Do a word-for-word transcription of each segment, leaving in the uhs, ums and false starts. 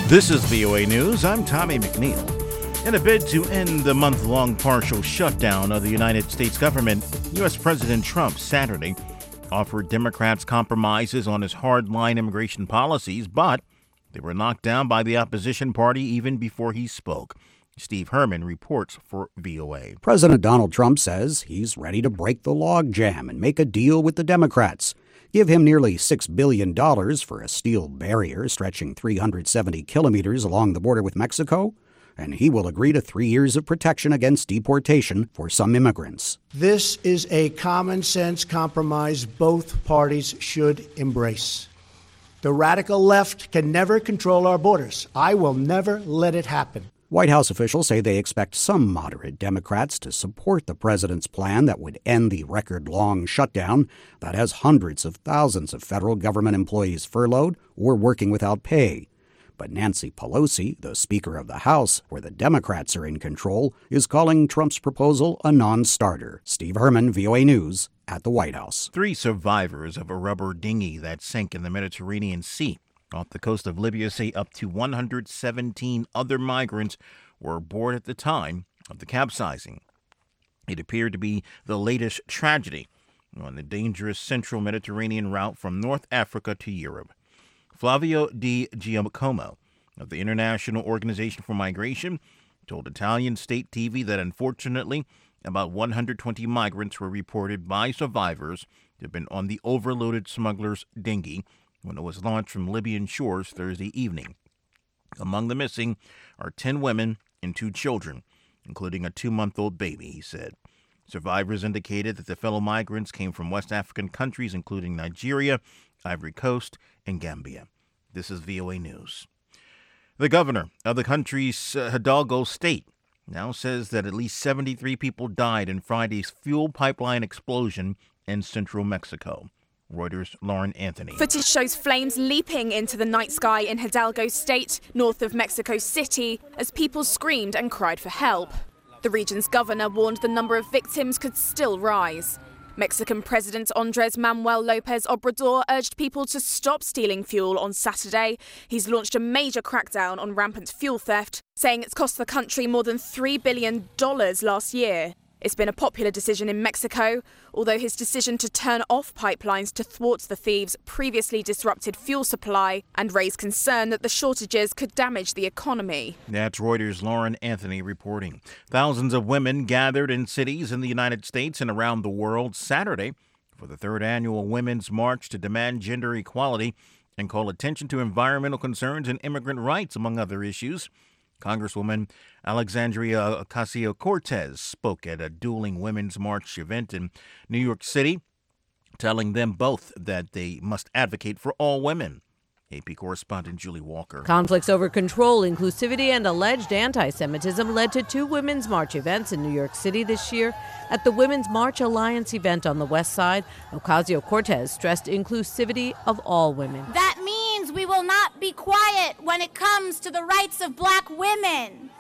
This is V O A News. I'm Tommy McNeil. In a bid to end the month-long partial shutdown of the United States government, U S. President Trump Saturday offered Democrats compromises on his hardline immigration policies, but they were knocked down by the opposition party even before he spoke. Steve Herman reports for V O A. President Donald Trump says he's ready to break the logjam and make a deal with the Democrats. Give him nearly six billion dollars for a steel barrier stretching three hundred seventy kilometers along the border with Mexico, and he will agree to three years of protection against deportation for some immigrants. This is a common-sense compromise both parties should embrace. The radical left can never control our borders. I will never let it happen. White House officials say they expect some moderate Democrats to support the president's plan that would end the record-long shutdown that has hundreds of thousands of federal government employees furloughed or working without pay. But Nancy Pelosi, the Speaker of the House, where the Democrats are in control, is calling Trump's proposal a non-starter. Steve Herman, V O A News, at the White House. Three survivors of a rubber dinghy that sank in the Mediterranean Sea off the coast of Libya say up to one hundred seventeen other migrants were aboard at the time of the capsizing. It appeared to be the latest tragedy on the dangerous central Mediterranean route from North Africa to Europe. Flavio Di Giacomo of the International Organization for Migration told Italian state T V that unfortunately about one hundred twenty migrants were reported by survivors to have been on the overloaded smuggler's dinghy when it was launched from Libyan shores Thursday evening. Among the missing are ten women and two children, including a two-month-old baby, he said. Survivors indicated that the fellow migrants came from West African countries, including Nigeria, Ivory Coast, and Gambia. This is V O A News. The governor of the country's uh, Hidalgo state now says that at least seventy-three people died in Friday's fuel pipeline explosion in central Mexico. Reuters' Lauren Anthony. Footage shows flames leaping into the night sky in Hidalgo state, north of Mexico City, as people screamed and cried for help. The region's governor warned the number of victims could still rise. Mexican President Andrés Manuel López Obrador urged people to stop stealing fuel on Saturday. He's launched a major crackdown on rampant fuel theft, saying it's cost the country more than three billion dollars last year. It's been a popular decision in Mexico, although his decision to turn off pipelines to thwart the thieves previously disrupted fuel supply and raised concern that the shortages could damage the economy. That's Reuters' Lauren Anthony reporting. Thousands of women gathered in cities in the United States and around the world Saturday for the third annual Women's March to demand gender equality and call attention to environmental concerns and immigrant rights, among other issues. Congresswoman Alexandria Ocasio-Cortez spoke at a dueling Women's March event in New York City, telling them both that they must advocate for all women. A P correspondent Julie Walker. Conflicts over control, inclusivity, and alleged anti-Semitism led to two Women's March events in New York City this year. At the Women's March Alliance event on the West Side, Ocasio-Cortez stressed inclusivity of all women. That means we will not be quiet when it comes to the rights of black women.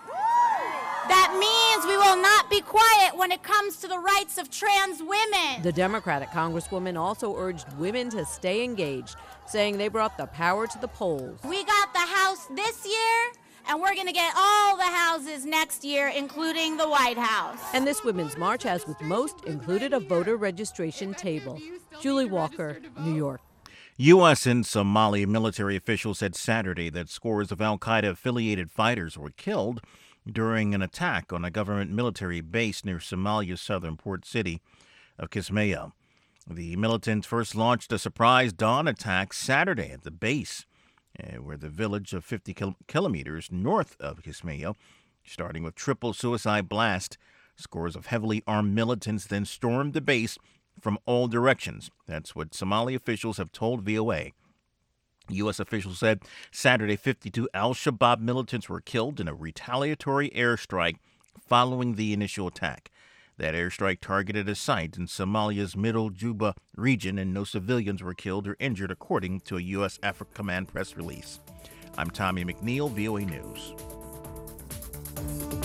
That means we will not be quiet when it comes to the rights of trans women. The Democratic Congresswoman also urged women to stay engaged, saying they brought the power to the polls. We got the House this year, and we're going to get all the houses next year, including the White House. And this Women's March has, with most, included a voter registration table. Julie Walker, New York. U S and Somali military officials said Saturday that scores of al-Qaeda-affiliated fighters were killed during an attack on a government military base near Somalia's southern port city of Kismayo. The militants first launched a surprise dawn attack Saturday at the base, uh, where the village of fifty kil- kilometers north of Kismayo, starting with triple suicide blast. Scores of heavily armed militants then stormed the base from all directions. That's what Somali officials have told V O A. U S officials said Saturday fifty-two al-Shabaab militants were killed in a retaliatory airstrike following the initial attack. That airstrike targeted a site in Somalia's Middle Juba region, and no civilians were killed or injured, according to a U S Africa Command press release. I'm Tommy McNeil, V O A News.